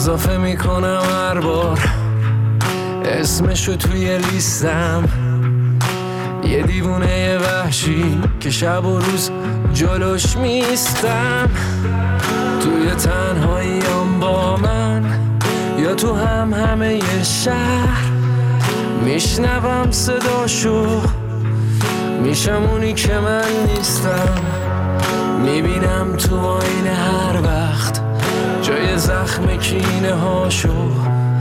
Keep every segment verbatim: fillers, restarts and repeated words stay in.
اضافه میکنم هر بار اسمشو توی لیستم، یه دیوونه وحشی که شب و روز جلوش میستم. توی تنهاییام با من یا تو هم همه ی شهر میشنوم صداشو، میشم اونی که من نیستم. میبینم تو آینه هر وقت جای زخم کینه هاشو،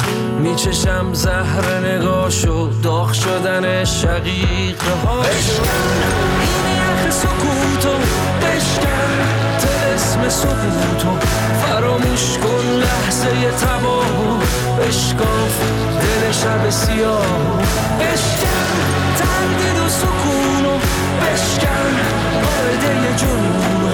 میچشم زهر نگاشو، داغ شدن شقیقه هاشو. بشکن این یخ سکوتو، بشکن طلسم سکوتو، فراموش کن لحظه تباهو، بشکاف دل شب سیاهو. بشکن تردید و سکونو، بشکن قاعده جنونو،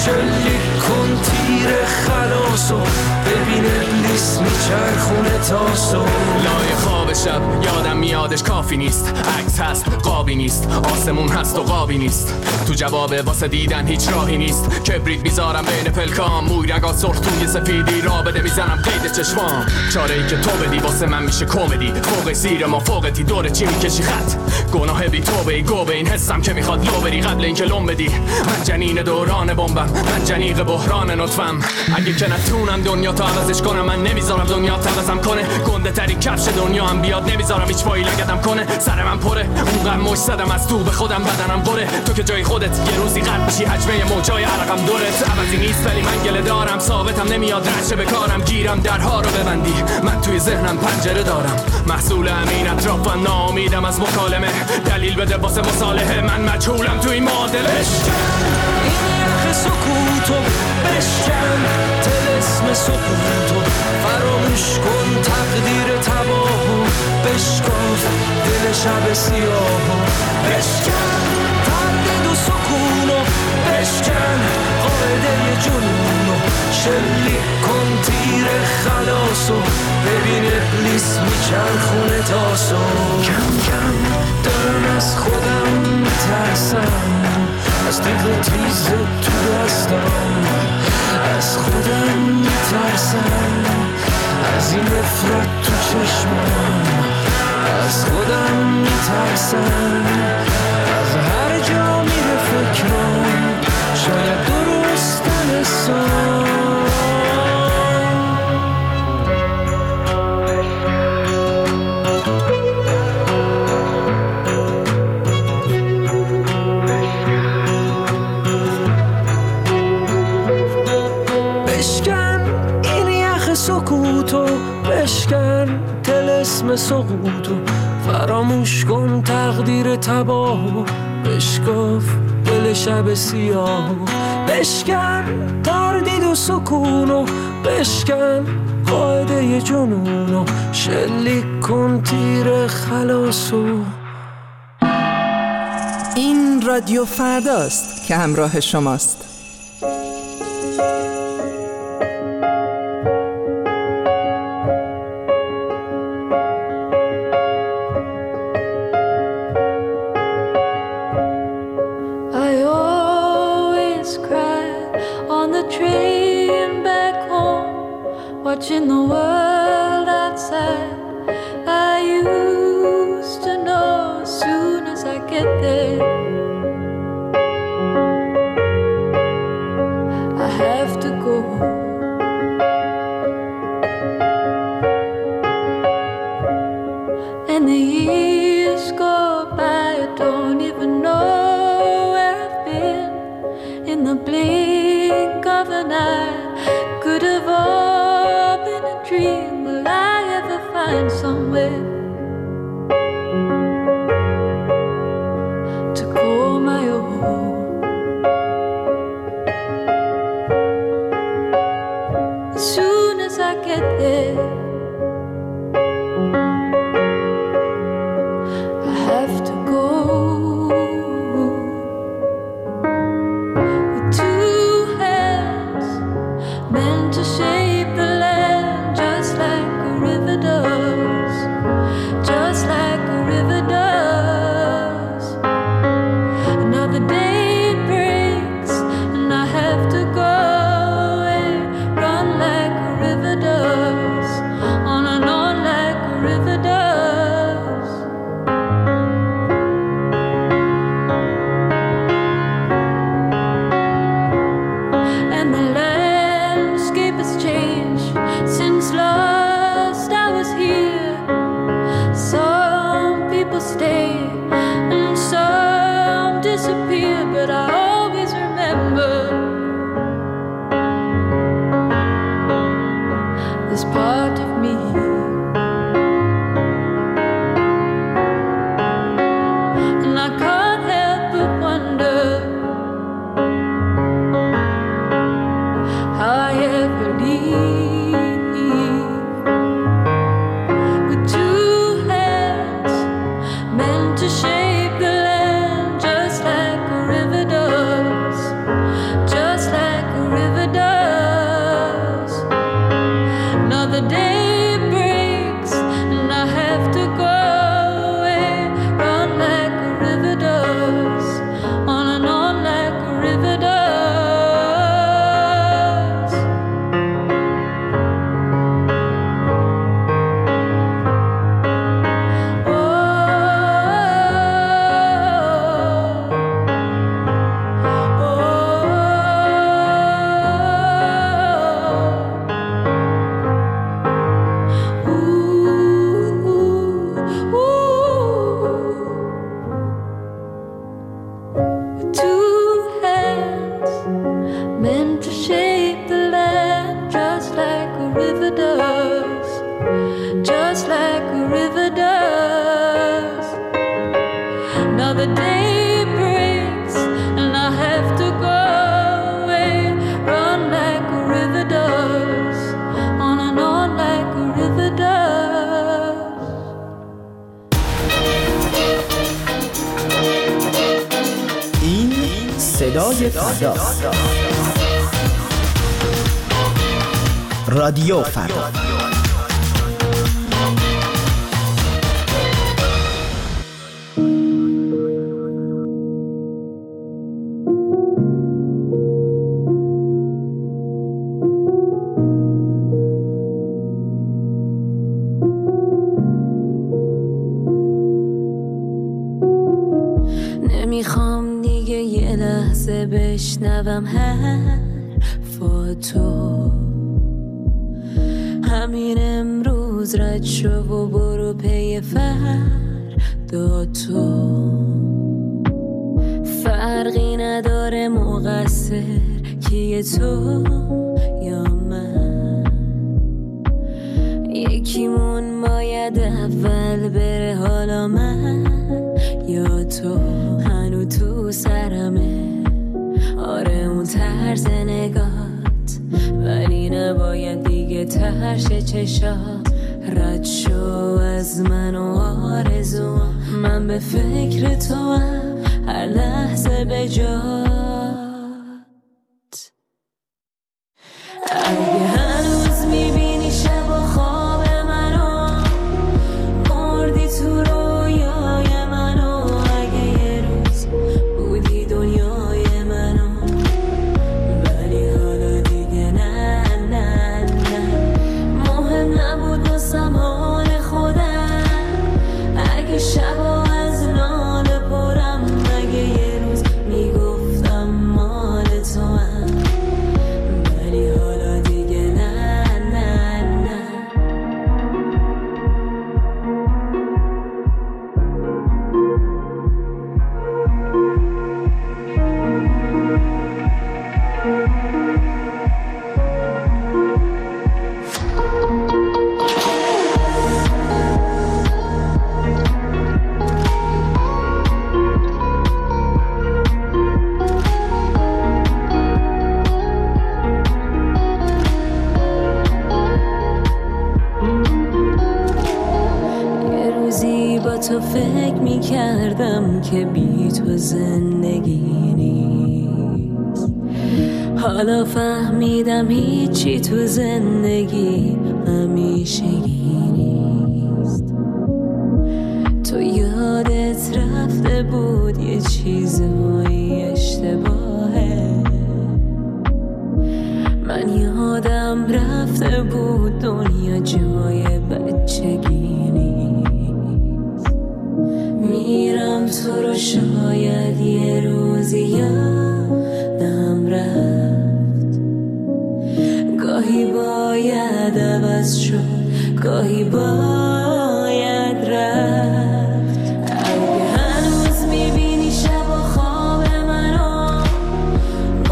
شلیک کن تیر خلاصو، ببین ابلیس میچرخونه تاسو. لای خواب شب یادم میادش کافی نیست، عکس هست قابی نیست، آسمون هست و قابی نیست، تو جواب واسه دیدن هیچ راهی نیست. کبریت میذارم بین پلکام، موی رگا سرخ توی سفیدی، را بده میزنم قید چشمام. چاره ای که تو بدی واسه من میشه کمدی، فوق زیر ما فوقتی دور چی میکشی خط، گناه بی توبه ای گوبه این حسم که میخواد لو بری قبل اینکه لوم بدی. من جنین دوران بمبم، من جنیق بحران نطفم، اگه که نتونم دنیا تا عوضش کنم، من نمیذارم دنیا تعوضم کنه. گنده ترین کفش دنیا هم بیاد نمیذارم هیچ پایی لگدم کنه. سر من پره اونقدر مش زدم از تو به خودم بدنم قره، تو که جای خودت یه روزی قد میشی حجمه موجای عرقم دورت. عوضی نیست ولی من گله دارم، ثابتم نمیاد رشه به کارم، گیرم درها رو ببندی، من توی ذهنم پنجره دارم. محصول همین اطراف و ناامیدم از مکالمه، دلیل بده واسه مصالحه، من مجهولم توی این معادله. بشکن این یخ سکوتو، بشکن طلسم سکوتو، فراموش کن تقدیر تباهو، بشکاف دل شب سیاهو. بشکن تردید و سکونو، بشکن قاعده جنونو، شلیک کن تیر خلاصو، ببین ابلیس میچرخونه تاسو. کم کم دارم از خودم میترسم، از دیگه تیز تو دستم، از خودم میترسم، از این نفرت تو چشمم، از خودم میترسم، از هر جا میره فکرم شاید درستن سام. سکوتو، بشکن طلسم سقوطو، فراموش کن تقدیر تباهو، بشکاف دل شب سیاهو. بشکن تردید و سکونو، بشکن قاعده جنونو، شلیک کن تیر خلاصو. این رادیو فرداست که همراه شماست. Watching the world outside, I used to know as soon as I get there, I have to go. And the years go by, I don't even know where I've been. In the blink of an eye, could have all been a dream. Will I ever find somewhere to call my own? As soon as I get there, I have to go. With two remember this part of me. And I can't help but wonder how I ever leave with two hands meant to shape the land just like a river does, just like a river does. Another day breaks and I have to go away, run like a river does, on and on like a river does. Meant to shape the land just like a river does, just like a river does. Another day breaks and I have to go away, run like a river does, on and on like a river does. این صدای فرداست. رادیو فردا. نمیخوام دیگه یه لحظه بشنوم حرفاتو، همین امروز رد شو و برو پی فردا تو. فرقی نداره مقصر کیه تو یا من، یکیمون باید اول بره، حالا من یا تو. هنو تو سرمه آره اون طرز نگات، ولی نباید دیگه ترش چشا. رد شو از من و آرزوام، من به فکر تو هم هر لحظه به جات. اگه هنوز میبینی شب و خواب منو، مردی تو رویای منو. اگه یه روز بودی دنیای منو، ولی حالا دیگه نه نه نه. مهم نبود واسم حال خودم، اگه شبا از ناله پرم. اگه یه روز میگفتم مال تو هم، ولی حالا دیگه نه نه نه. یه روزی با تو فکر میکردم که بی تو زندگی نیست، حالا فهمیدم هیچی تو زندگی همیشگی نیست. تو یادت رفته بود یه چیزهایی اشتباهه، من یادم رفته بود دنیا جای بچگی نیست. میرم تو رو شاید یه روزی یادم رفت، گاهی باید عوض شد، گاهی باید رفت. اگه هنوز میبینی شب و خواب منو،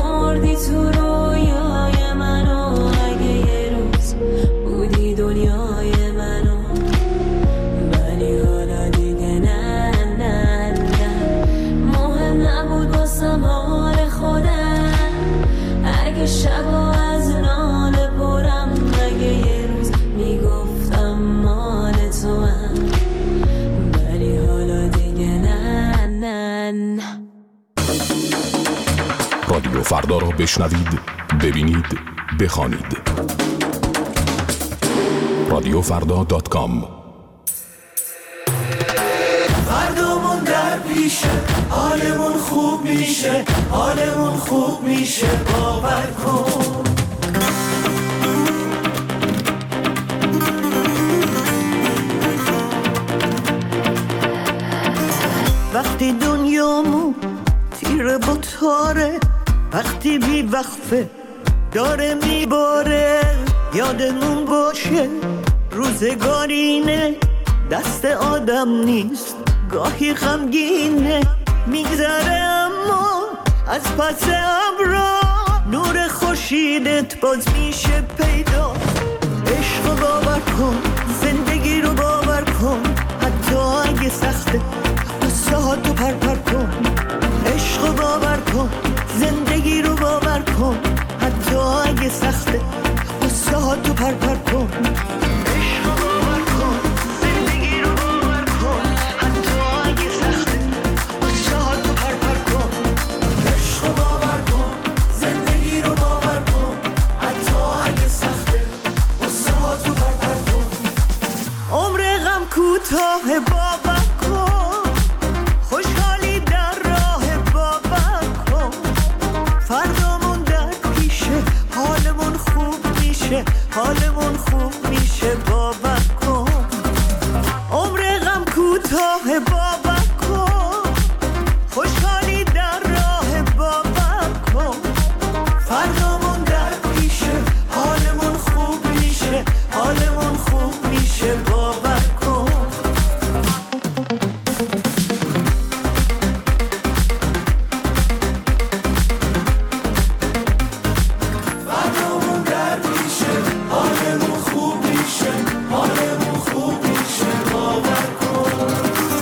رادیو فردا را بشنوید، ببینید، بخوانید. رادیو فردا دات کام. فردامون در پیشه، حالمون خوب میشه، حالمون خوب میشه، باور کن. وقتی دنیامون تیره با تاره، وقتی بی وقفه داره میباره، یادمون باشه روزگارینه، دست آدم نیست، گاهی غمگینه، میگذره اما از پس ابرا نور خورشیدت باز میشه پیدا. عشق رو باور کن، زندگی رو باور کن، حتی اگه سخته قصه ها تو پر پر کن. عشق رو باور کن، زندگی رو باور کن، حتی اگه سخته قصه ها تو پر پر کن. عشق رو باور کن، زندگی رو باور کن، حتی اگه سخته قصه ها تو پر پر کن. عشق رو باور کن، زندگی رو باور کن، حتی اگه سخته قصه ها تو پر پر کن. عمر غم کوتاه باور کن، خوشحالی در راه باور کن. فردامون در پیشه، حالمون خوب میشه، حالمون خوب میشه، باور کن. عمر غم کوتاه باور کن، خوشحالی در راه باور کن. فردامون در پیشه، حالمون خوب میشه، حالمون خوب میشه، باور کن. فردامون در پیشه، حالمون خوب میشه، حالمون خوب میشه، باور کن.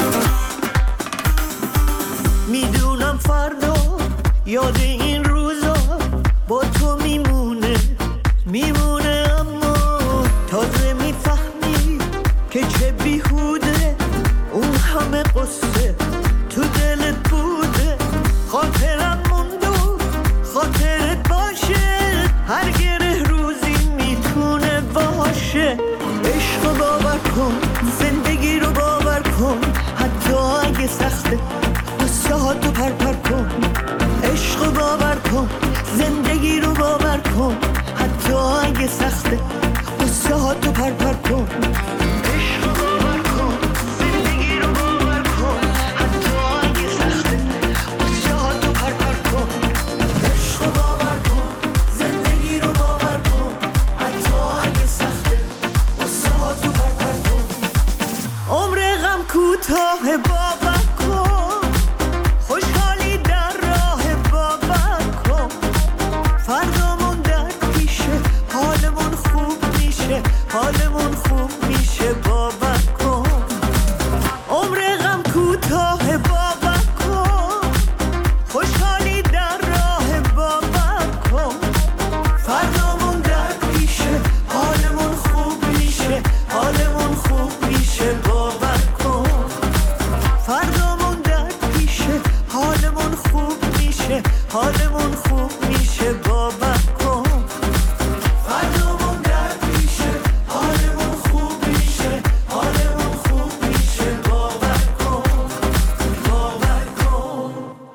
میدونم فردا یاد این روزا با تو میمونه، میمونه، اما تازه میفهمی که چه بیهوده اون همه قصه تو دلت بوده. خاطرم موندو خاطرت باشه، هر گره روزی میتونه باشه. عشق رو باور کن، زندگی رو باور کن، حتی اگه سخته قصه ها تو پر پر کن. عشق رو باور کن، زندگی رو باور کن، حتی اگه سخته قصه ها تو پر پر کن. عشق رو باور کن، زندگی رو باور کن، حتی اگه سخته قصه ها تو پر پر کن. عشق رو باور کن، زندگی رو باور کن، حتی اگه سخته قصه ها تو پر پر کن. عمر غم کوتاه باور کن، خوشحالی در راه باور کن. فردامون در پیشه، حالمون خوب میشه، حالمون خوب میشه، باور کن. عمر غم کوتاه باور کن، خوشحالی در راه باور کن. فردامون در پیشه، حالمون خوب میشه، حالمون خوب میشه، باور کن. فردامون در پیشه، حالمون خوب میشه، حالمون خوب میشه، باور کن. فردامون در پیشه، حالمون خوب میشه، حالمون خوب میشه، باور کن، باور کن.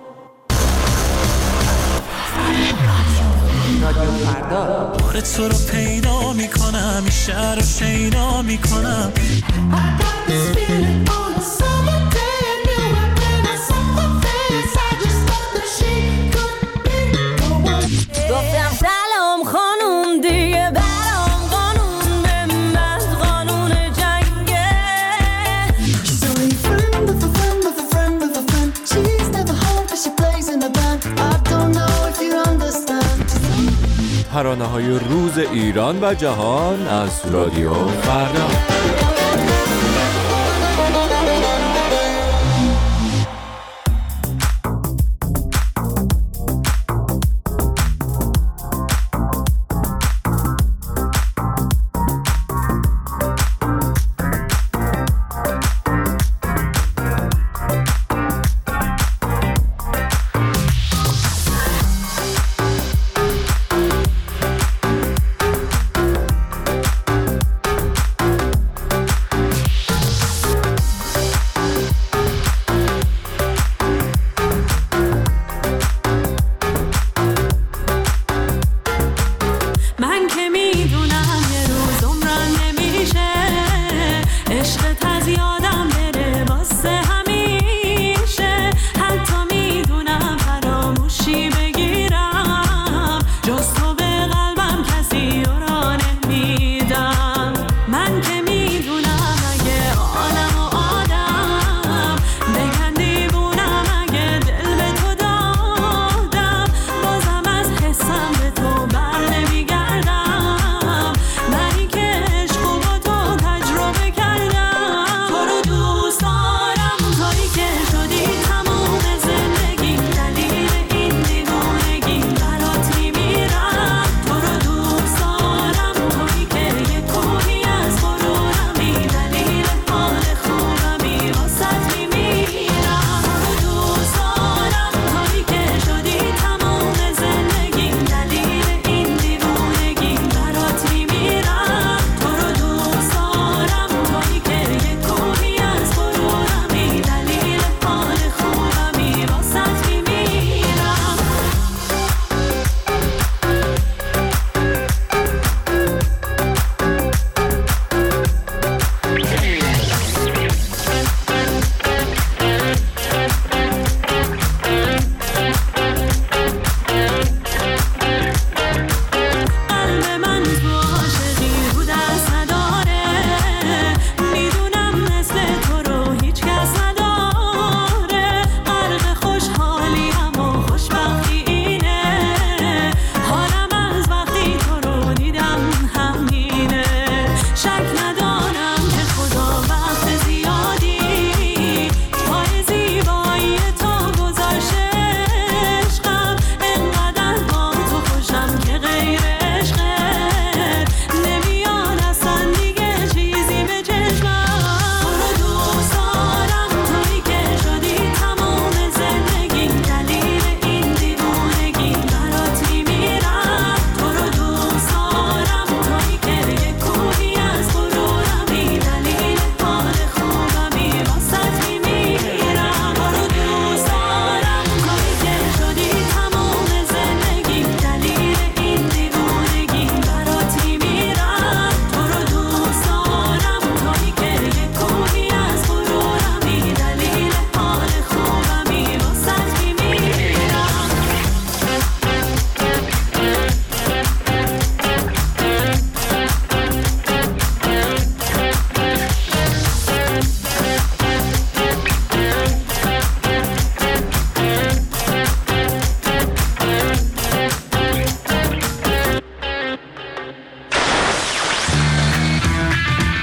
رادیو فردا. بار تو رو پیدا میکنم، این شهر رو شیدا میکنم. گفتم سلام خانوم، دیگه برام قانون به من قانون جنگه. She's only a friend of a friend of a friend of a friend. She's never home but she plays in a band. I don't know if you understand. ترانه‌های روز ایران و جهان از رادیو فردا.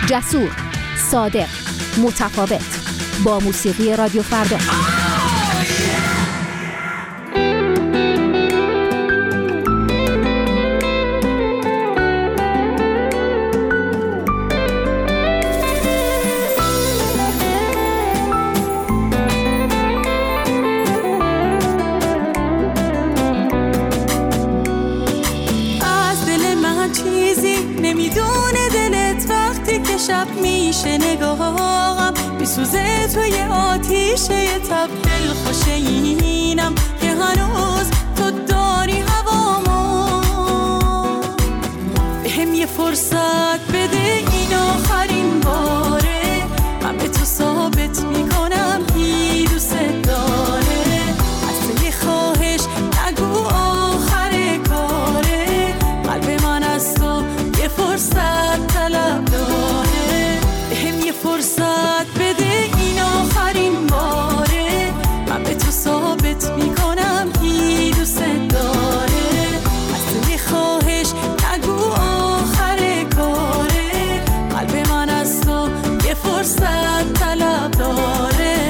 جسور، صادق، متفاوت، با موسیقی رادیو فردا. شب میشه نگاهم میسوزه توی آتیشه تب دل خوشینم که هنوز تو داری هوامو. بهم یه فرصت بده این آخرین باره، من به تو ثابت میکنم کی دوست داره. اصلا یه خواهش نگو آخر کاره، قلب من از تو یه فرصت طلب داره. فرصت بده این آخرین باره، من به تو ثابت میکنم کی دوست داره. اصلا یه خواهش نگو آخر کاره، قلب من از تو یه فرصت طلب داره.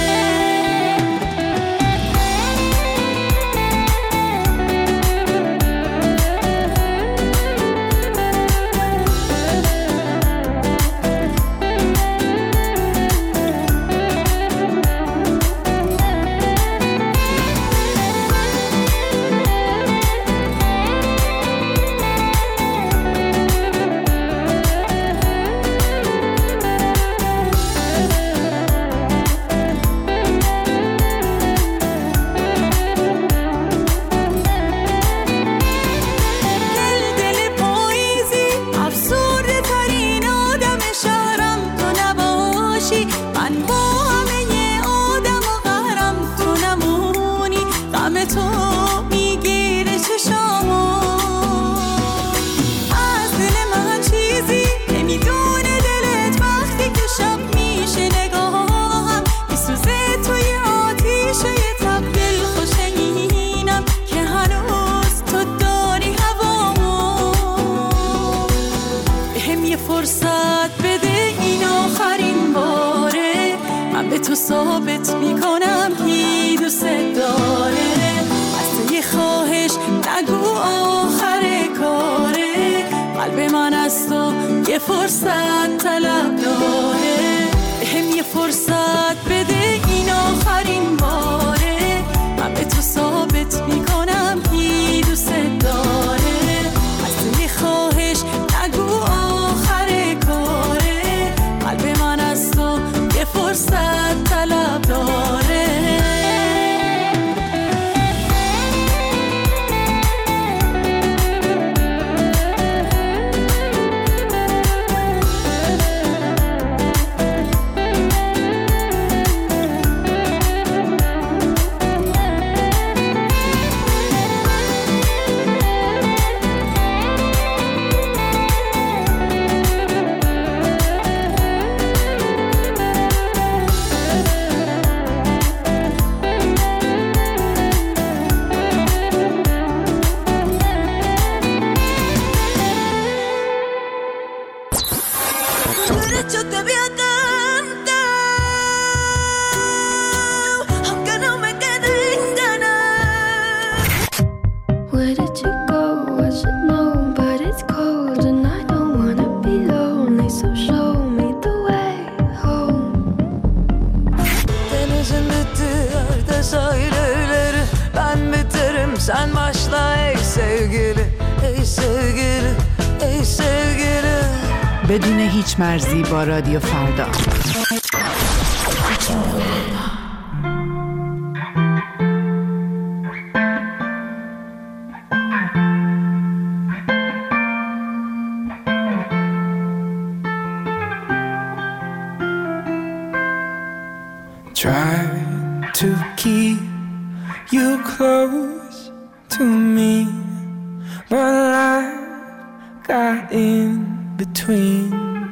ثابت میکنم کی دوست داره. اصلا یه خواهش نگو آخر کاره، قلب من از تو یه فرصت طلب داره. بهم یه فرصت بده این آخرین باره، من به تو ثابت میکنم کی دوست داره. اصلا یه خواهش نگو آخر کاره، قلب من از تو یه فرصت طلب داره. Sen başla ey sevgili, ey sevgili, ey sevgili. بدون هیچ مرزی با رادیو فردا. Try to keep you close to me, but life got in between.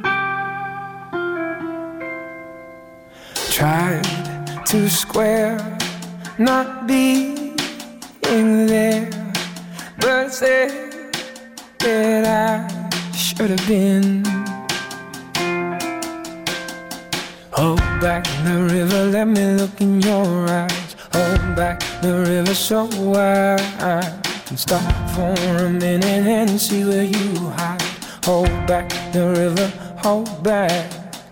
Tried to square not being there, but said that I should have been. back the river, let me look in your eyes. Hold back the river so I can stop for a minute and see where you hide. Hold back the river, hold back.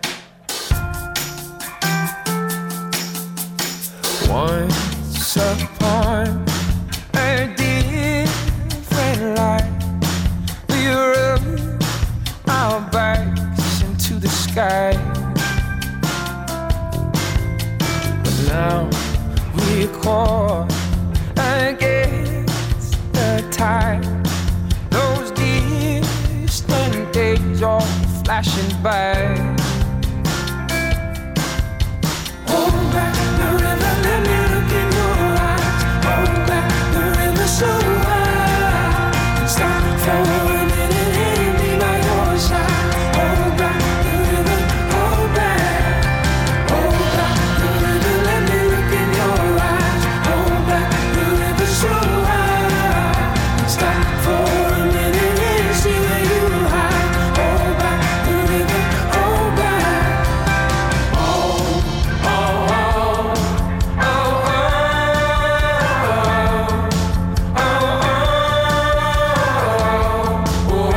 Once upon a different life, we rubbed our backs into the sky. But now we're caught against the tide. Those distant days all flashing by. Hold back the river, let me look in your eyes. Hold back the river so wide. Stop for a minute and be by your side. Hold back the river, hold back. Hold back the river, let me look in your eyes. Hold back the river so wide. Stop for a minute and see where you hide. Hold back the river, hold back. Oh, oh, oh, oh, oh, oh, oh,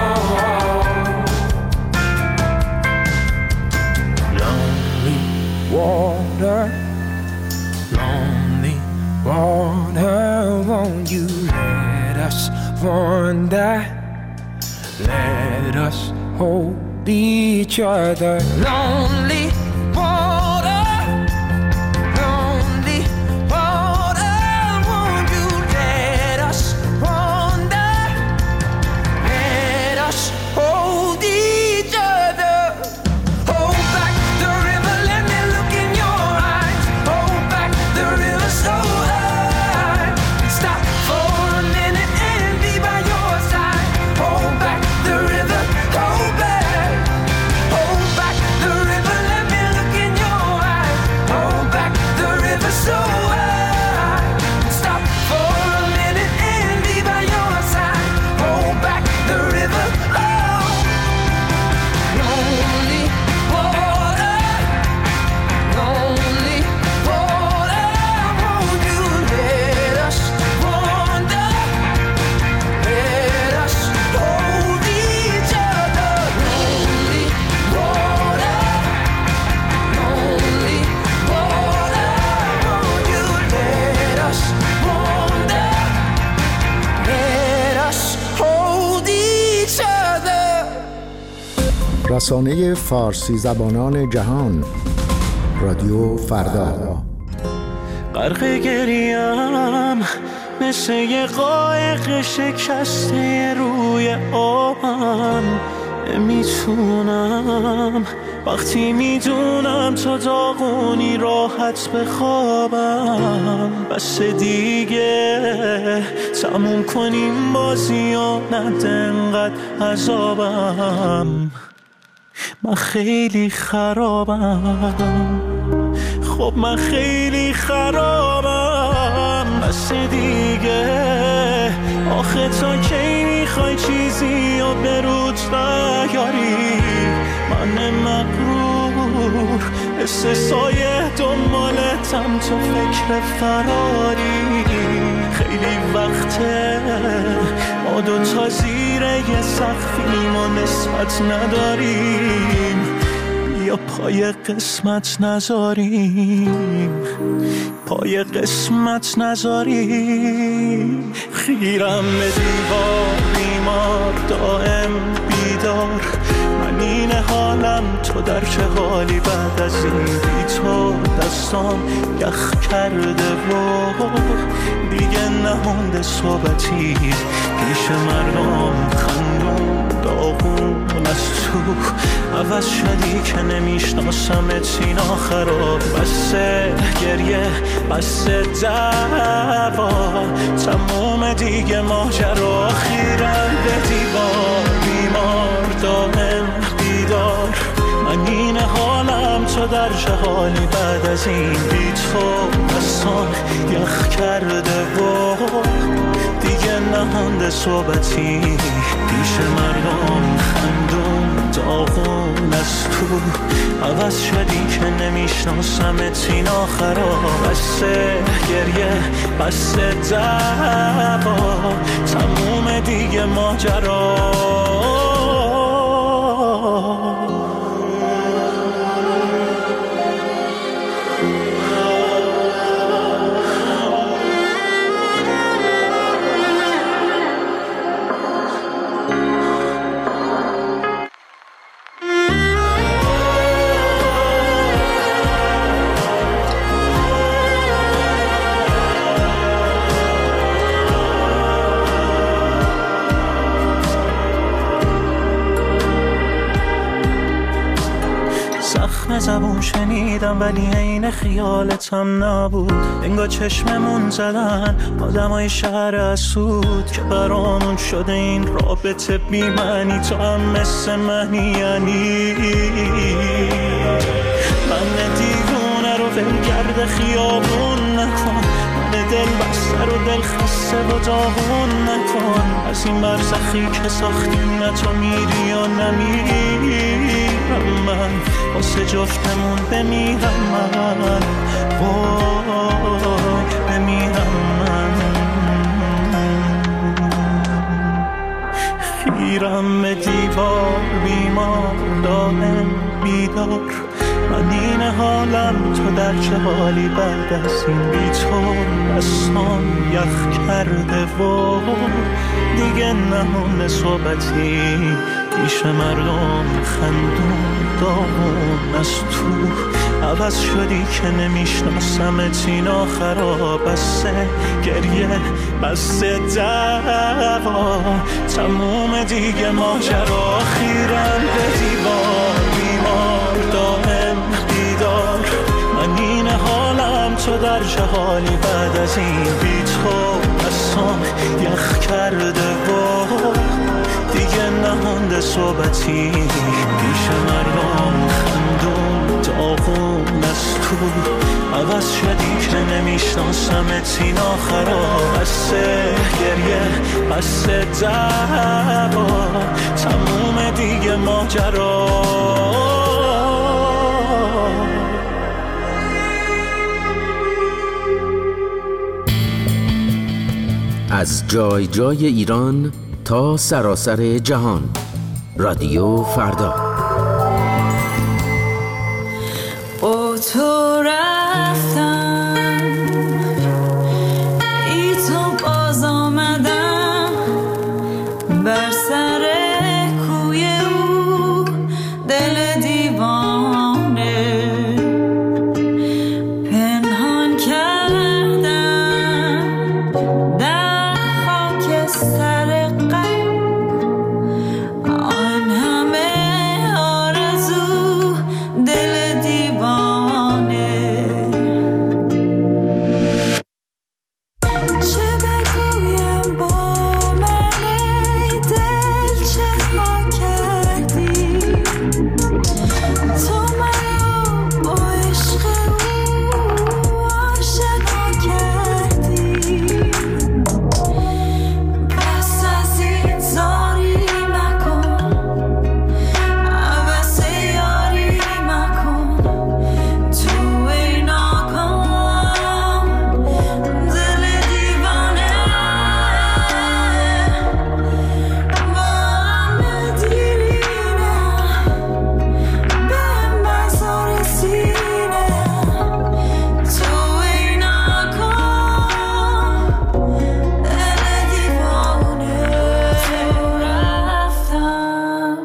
oh. Lonely water, lonely water, won't you let us wander? Let us hold each other. Lonely water, lonely water, won't you let us wander? Let us hold each other. Hold back the river, let me look in your eyes. Hold back the river so high. Stop for a minute and be by your side. Hold back the river, hold back. Hold back the river, let me look in your eyes. Hold back the river so high. Stop for a minute and be by your side. Hold back the river, oh. Lonely water, lonely water, won't you let us wander? Let us hold each other. Lonely water, lonely water, won't you let us wander? Let us hold each other. رسانه فارسی زبانان جهان رادیو فردا. غرق گریم مثل یه قایق شکسته روی آبم. نمیتونم وقتی میدونم تا داغونی راحت بخوابم. بس دیگه تموم کنیم بازی و نده انقدر عذابم. من خیلی خرابم، خب من خیلی خرابم. بس دیگه آخه تا کی میخوای چیزی و به روت نیاری؟ من مغرور حس سایه دنبالتم تو فکر فراری. خیلی وقته ما دوتا زیر یه سقفیم و نسبت نداریم. یا پای قسمت نذاریم، پای قسمت نذاریم. خیرم به دیوار بیمار دائم بیدار. من این حالم تو در چه حالی بعد از این بی تو؟ دستان یخ کرده و دیگه نمونده صحبتی پیش مردم. خندون داغون از تو عوض شدی که نمیشناسمت. سینا خراب بسه گریه بسه دعوا. تموم دیگه ماجرا. خیرم به دیوار بیمار دائم بیدار. من این حالم تو در چه حالی بعد از این بی تو؟ دستان یخ کرده و دیگه نمونده صحبتی پیش مردم. خندون داغون از تو عوض شدی که نمیشناسمت این آخرا بسه گریه بسه دعوا تموم دیگه ماجرا زبون شنیدم ولی عین خیالتم نبود انگار چشممون زدن آدمای شهر اسود که برامون شده این رابطه بی معنی تو هم مثل منی یعنی من دیوونه رو ولگرد خیابون نکن من دل بسته رو دل خسته و داغون نکن از این برزخی که ساختیم نه تو میری یا نمیری من واسه جفتمون بمیرم من وای بمیرم من خیرم به دیوار بیمار دائم بیدار من این حالم تو در چه حالی بعد از این بی تو دستان یخ کرده و دیگه نمونه صحبتی پیش مردم خندون داغون از تو عوض شدی که نمیشناسمت این آخرا بسه گریه بسه دعوا تموم دیگه ماجرا خیرم به دیوار بیمار دائم بیدار من این حالم تو در جهالی بعد از این بی تو بسام یخ کرده و دیگه نمونده صحبتی پیش مردم خندون داغون از تو عوض شدی که نمیشناسمت این آخرا بسه گریه بسه دعوا تموم دیگه ماجرا از جای جای ایران تا سراسر جهان رادیو فردا با تو رفتم ای تو باز آمدم بر سر کوی او دل دیوانه پنهان کردم در خاک سر قلب آن همه آرزو دل دیوانه چه بگویم با من ای دل چه ما کردی تو منو با عشق او آشنا کردی بس از این زاری مکن عوض یاری مکن تو ای ناکام دل دیوانه با هم دیرینه به مزار سینه تو ای ناکام دل دیوانه رفتم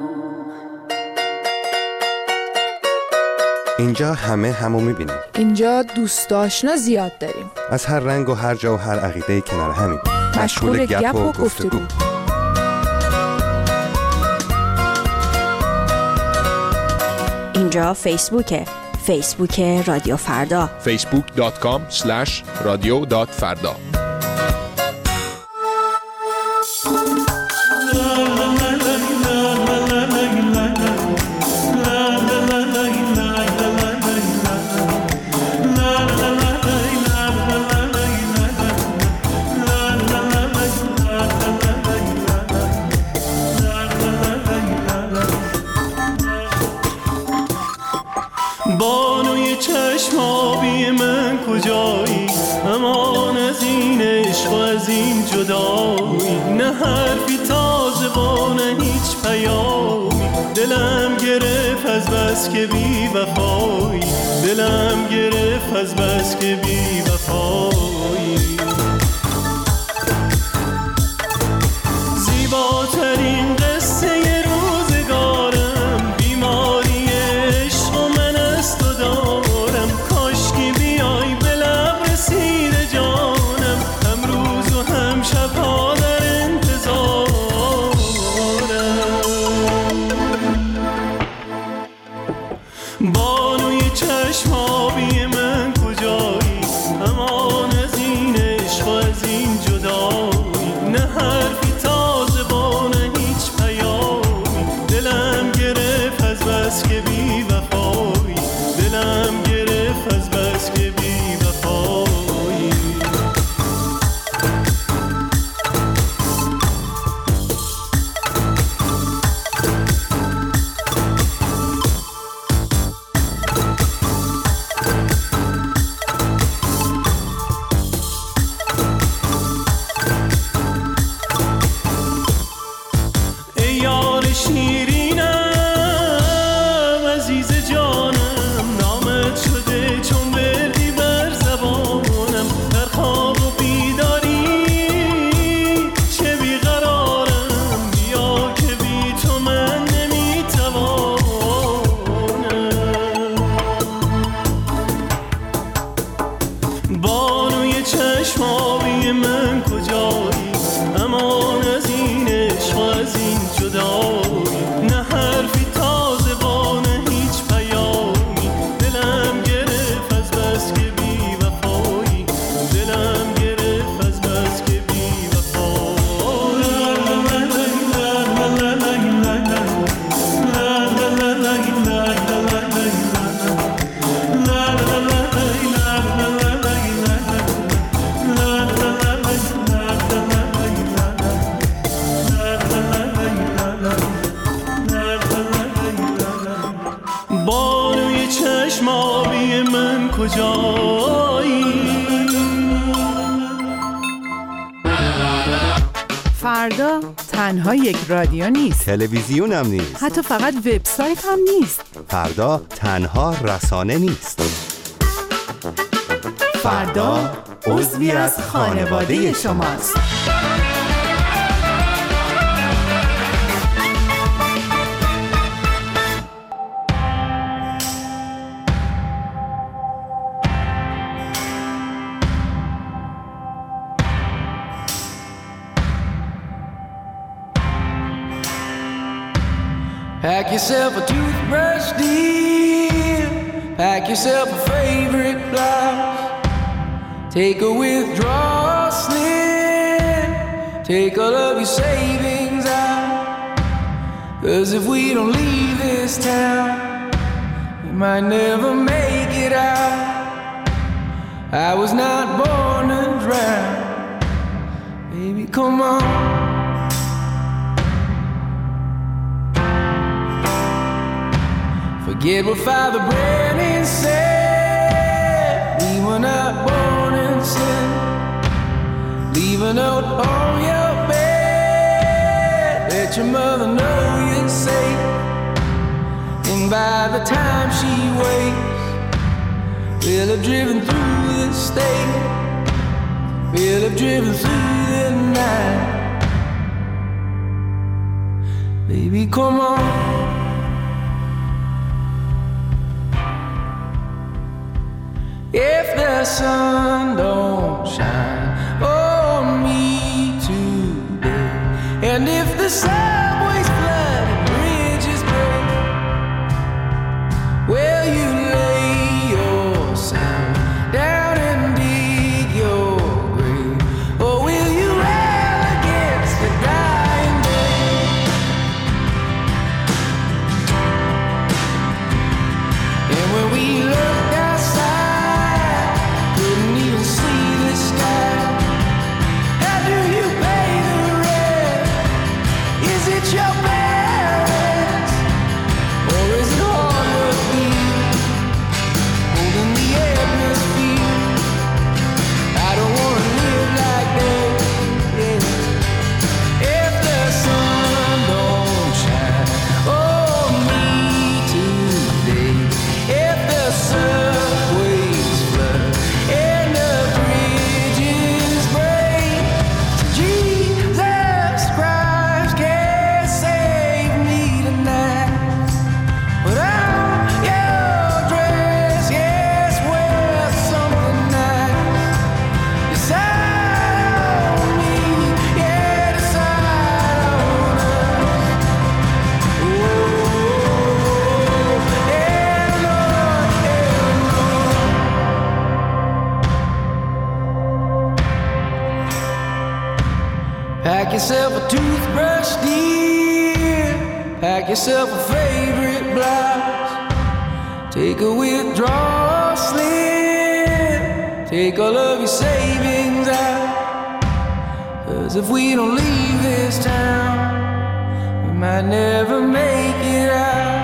اینجا همه همو میبینیم اینجا دوست آشنا زیاد داریم از هر رنگ و هر جا و هر عقیده‌ای کنار همین مشغول گپ و گفتگو اینجا فیسبوکه فیسبوک رادیو فردا فیسبوک دات کام اسلش رادیو دات فردا چشم آبی من کجایی، امان از این عشق و از این جدایی. نه حرفی تازه با نه هیچ پیامی، دلم گرفت از بس که بی وفایی، دلم گرفت از بس که بی وفایی. زیباترین قصه روزگارم، بیماری عشق و من از تو دارم. کاشکی بیای به لب رسیده جانم، هم روز و هم شبها در انتظارم. بانوی چشم آبی من کجایی، امان از این عشق و از این جدایی. نه حرفی تازه با نه هیچ پیامی، دلم گرفت از بس که بی وفایی، دلم گرفت از بس که بی وفایی. ای یار شیرینم عزیز جانم، نامت شده چون بردی بر زبانم. در خواب و بیداری چه بیقرارم، بیا که بی تو من نمیتوانم. بانوی چشم آبی من کجایی، امان از این عشق و از این جدایی. نه حرفی تازه با نه هیچ پیامی، دلم گرفت از بس که بی وفایی، دلم گرفت از بس که بی وفایی. بانوی چشم آبی من کجایی. فردا تنها یک رادیو نیست، تلویزیون هم نیست، حتی فقط وبسایت هم نیست. فردا تنها رسانه نیست. فردا عضوی از خانواده شماست. Pack yourself a toothbrush, dear. Pack yourself a favorite blouse. Take a withdrawal slip. Take all of your savings out. 'Cause if we don't leave this town, we might never make it out. I was not born to drown. Baby, come on. Forget what Father Brennan said. We were not born in sin. Leave a note on your bed. Let your mother know you're safe. And by the time she wakes, we'll have driven through the state. We'll have driven through the night. Baby, come on. If the sun don't shine on me today, and if the subway's flooded and bridges break, will you lay yourself down and dig your grave, or will you rail against the dying day? And when we looked outside, couldn't even see the sky. How do you pay the rent? Is toothbrush dear. Pack yourself a favorite blouse. Take a withdrawal slip. Take all of your savings out. 'Cause if we don't leave this town, we might never make it out.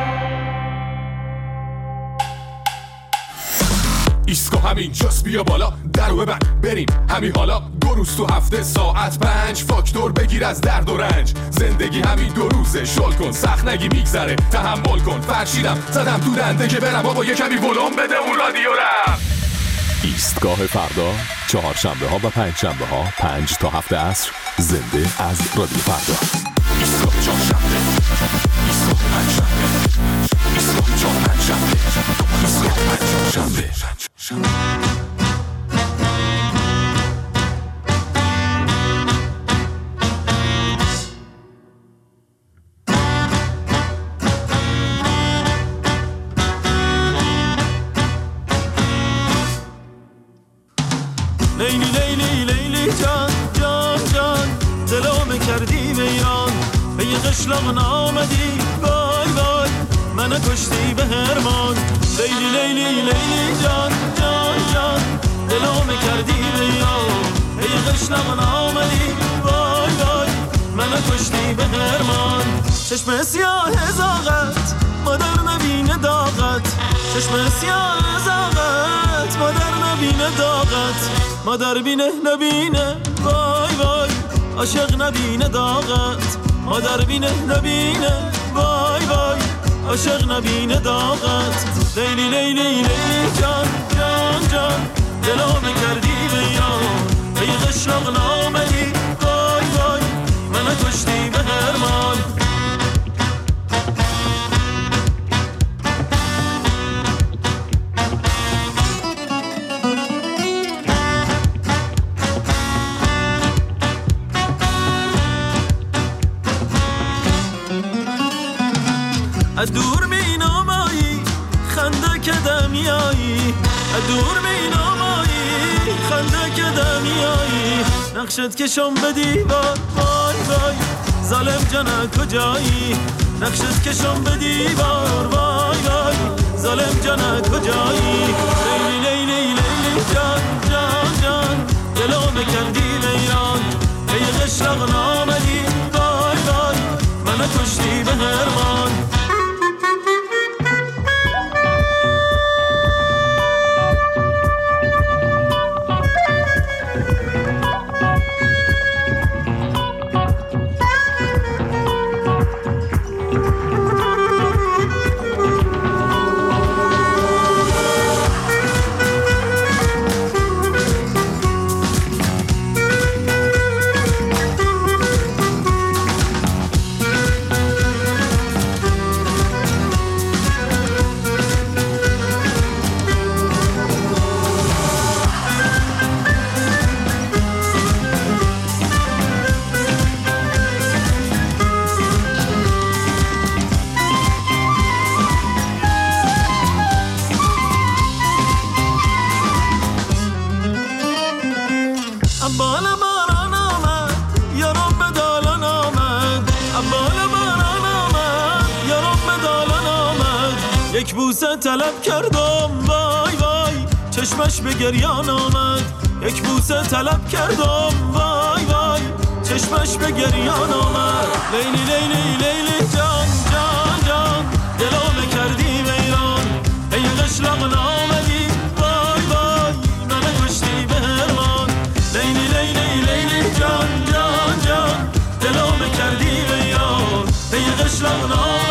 ایسکو همین جاست بیا بالا درو ببند بریم همین حالا دو روز تو هفته ساعت پنج فاکتور بگیر از درد و رنج زندگی همین دو روزه شل کن سخت نگی میگذره تحمل کن فرشیدم زدم تو دنده که برم بابا یه کمی ولوم بده اون رادیو رم. ایستگاه فردا چهارشنبه ها و پنج شنبه ها پنج تا هفت عصر زنده از رادیو فردا. ایستگاه چهارشنبه ایستگاه پنج شنبه ایستگاه چهار پنج شنبه ایستگاه پنج شنبه. لیلی لیلی لیلی جان جان جان دلم کردی ویران به یه قشلاق آمدی وای وای من کشتی به هرمان. لیلی لیلی لیلی جان جان جان دلم کردی ویران به یه قشلاق آمدی وای وای من کشتی به هرمان. چشم سیاه زاغت مادر نبینه داغت چشم سیاه زاغت مادر نبینه داغت مادر بینه نبینه وای وای عاشق نبینه داغت مادر بینه نبینه وای وای عاشق نبینه داغت. لیلی لیلی لیلی جان جان جان دلم کردی ویران به یه قشلاق نامدی وای وای من کشتی به هرمان. از دور می نامایی خنده که دمیایی از دور می نامایی خنده که دمیایی نقشت کشم به دیوار وای وای ظالم جانه کجایی نقشت کشم به دیوار وای وای ظالم جانه کجایی. لیلی لیلی لیلی جان جان جان دلم کردی ویران به یه قشلاق نامدی وای وای من کشتی به هرمان. یک بوسه طلب کردم وای وای چشمش به گریان آمد یک بوسه طلب کردم وای وای چشمش به گریان آمد. لیلی لیلی لیلی جان جان جان دلم کردی ویران ای قشلاق نامدی وای وای من کشتی به هرمان. لیلی لیلی لیلی جان جان جان دلم کردی ویران ای قشلاق نامدی